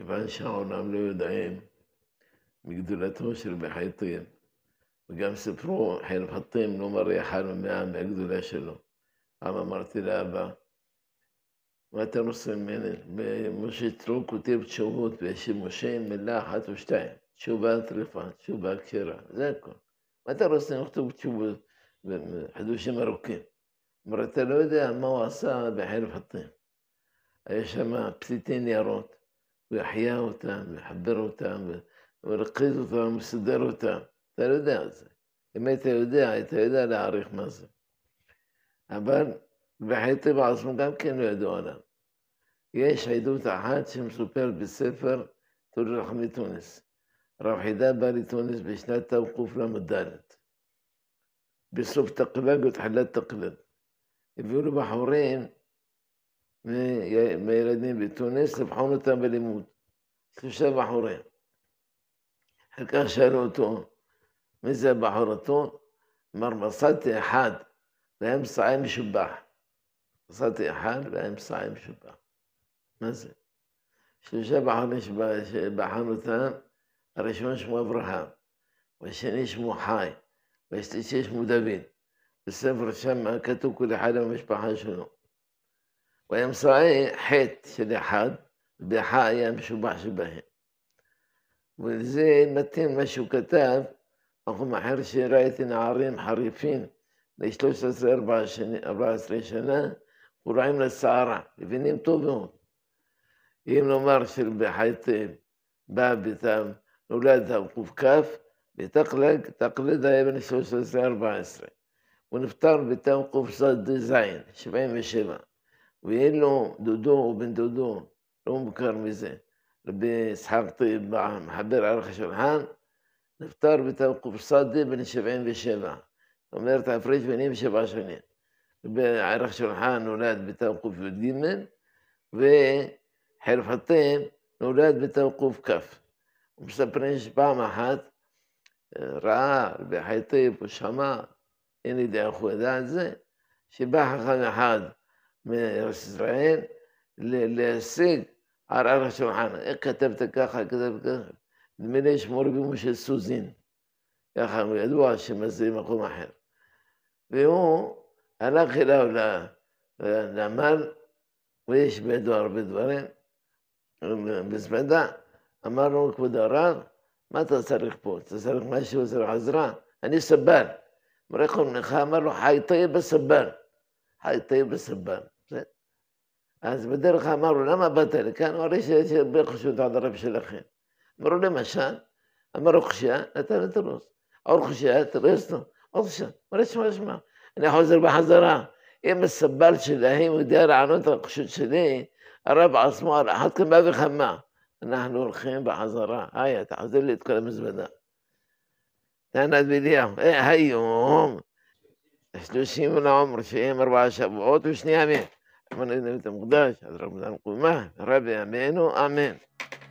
כיוון שהעולם לא יודעים מגדולתו של רבי חייטים, וגם ספרו חרב חטים לא מראה אחד מהגדולה שלו. פעם אמרתי לאבא, מה אתה רוצה ממני? משה יתרו כותב תשובות, ויש משה מילה אחת או שתיים, תשובה טריפה, תשובה כשרה, זה הכל. מה אתה רוצה לכתוב תשובות חידושים ארוכים? אבל אתה לא יודע מה הוא עשה בחרב חטים. היה שם פסיטי ניירות, הוא יחיה אותם, יחבר אותם, ורכז אותם, ומסדר אותם. אתה לא יודע את זה. אם היית יודע להעריך מה זה. אבל בחייטי בעצמו גם כן לא ידעו עליו. יש עדות אחת שמסופרת בספר תורי רחמי תוניס. רב חידה בא לתוניס בשנת תקל"ד. בסוף תקל"ג ותחילת תקל"ד. הביאו לו בחורים מילדים בתוניס לבחון אותם בלימוד. 3 בחורים. אחר כך שאלו אותו, מי זה הבחור אותו? אמר, מצאתי אחד באמצעי משובח. מצאתי אחד באמצעי משובח. מה זה? 3 בחורים שבחנו אותם, הראשון שמו אברהם, והשני שמו חי, והשלישי שמו דוד. בספר שם כתוב כל אחד במשפחה שלו. והאמצעי חטא של אחד, ובחי היה משובח שבהם. וזה מתאים מה שהוא כתב, מקום אחר שראיתי נערים חריפים, ל-13-14 שנה, קוראים לסערה, מבינים טוב מאוד. אם נאמר שרבי חייטים בא ביתם, נולד ק"כ, בתקל"ד היה בן 13-14. הוא נפטר ביתם ק"ז, 77. ויהיה לו דודו ובן דודו, לא מוכר מזה, רבי יצחק טיב, מחבר ערך השולחן, נפטר ביתם ק"צ בן 77. זאת אומרת, ההפרש ביניהם 7 שנים. בערך השולחן נולד ביתם קי"ג, וחרב חטים נולד ביתם ק"כ. ומספרים שפעם אחת ראה רבי חייטים או שמע, אין לי דעה איך הוא ידע את זה, שבא חכם אחד מארץ ישראל להשיג על ערך השולחן. איך כתבת ככה, כתבת ככה? נדמה לי שמו רבי משה סוזין. ככה הוא ידוע שמזה מקום אחר. והוא הלך אליו לעמל, ויש בידו הרבה דברים, בסמדה, אמר לו, כבוד הרב, מה אתה צריך פה? אתה צריך משהו, צריך עזרה? אני סבל. מראה לך, אמר לו, חי טייב בסבל. חי טייב בסבל. אז בדרך אמר לו, למה באת לכאן? הוא הרי שיש הרבה חשובות עד הרב שלכם. אמרו למשל, אמר לו חשיה, נתן את הראש. עוד חשיה, תרס לו, עוד חשיה. אמר שמע, אני חוזר בחזרה. אם הסבל שלהם הוא יודע לענות על החשות שלי, הרב עצמו על אחת כמה וכמה. אנחנו הולכים בחזרה. היי, אתה חוזר לי את כל המזוודה. תענת בליהו, היום, 30 לעומר, שהם 4 שבועות ו2 ימים. אמרנו את המוקדש, אז רמדאן קומה, רבי אמנו, אמן.